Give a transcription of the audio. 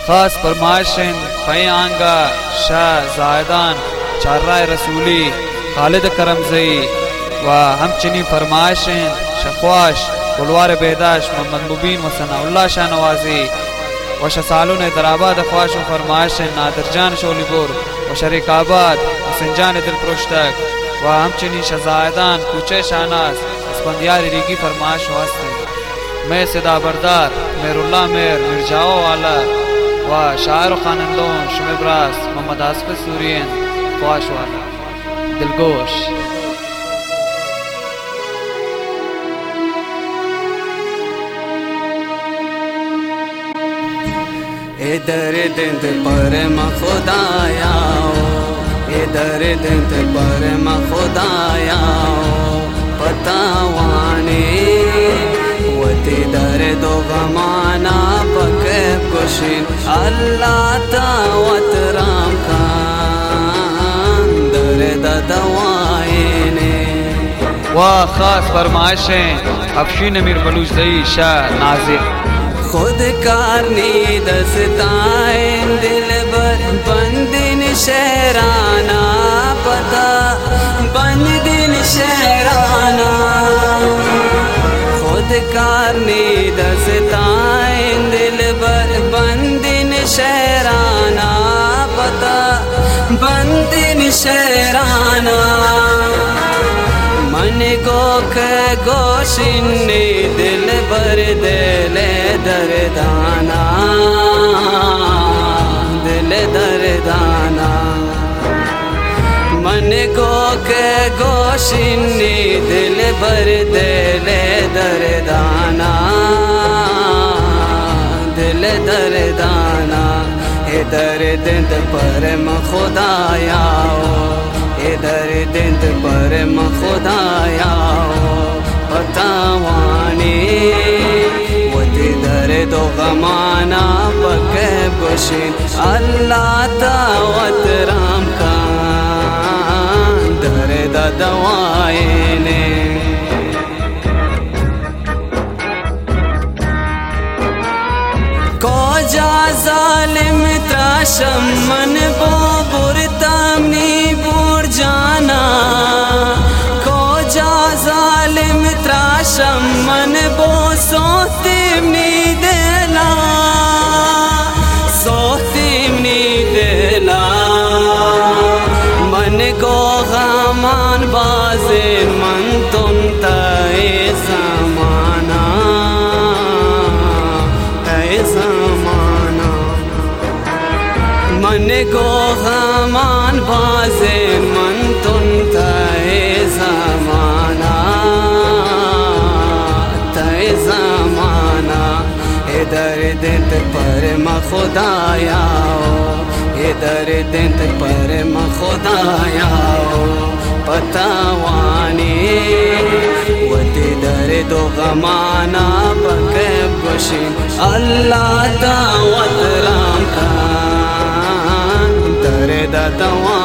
खास फरमाइशें पै आंगा शाह जायदान चार्राय रसूली खालिद करमजई व हमचनी फरमाइशें शख्वाश गुलवार बेदाश मोहम्मद मुबीन व सनाउल्लाह शाह नवाजी व शसालुन हैदराबाद ख्वाश व फरमाइशें नादिर जान शोलीपुर व शरीकाबाद हसनजान दिलप्रोश्तक व हमचनी शजायदान कुचे शाहनाज स्पंदियार रिगी फरमाइश वास्ते मैं सदा बरदार मेरुल्ला मेर मिर्जाओ वाला व शायर खानंदोन शुमेब्रास मोहम्मद आसफ सूरियन ख्वाश वाला दिलगोश इधर दिंद पर खुदाया इधर दिंद पर खुदाया पतावाने वती दर दो गमाना पके कुशिन अल्लाह तावत राम खान दर दवाएने वाह खास फरमाइशें अफशीन अमीर बलूचदई शाह नाजिर खुद कारनी दस्ताएं दिल बर बंदिन शहराना पता बंदिन शहराना खुद कारनी दस्ताएं दिल बर बंदिन शहराना पता बंदिन शहराना मन गोख गोशिनी दिल भर दिले दरदाना दिल दरदाना मन गोख गोशिनी दिल भर दिले दरदाना दिल दरदाना इधर दिंद पर खुदाया इधर दिंद पर खुदाया पतावानी वतिधर दो गमाना पके बशिन अल्लाह तावत राम का दर दवाएने को जा जालिम त्राशम मन बो बुरतामनी बुर जाना को जा जालिम त्राशम मन बो सोतिमनी देला सोतिमनी देला मन को गमान बाजे मन तुम तय समाना मन को गमान बाजे मन तुम तय जमाना इधर दिंद पर खुदाया इधर दिंद पर खुदाया पतावानी वतिधर दो गमाना पके बशिन अल्लाह दावत राम का दर दवा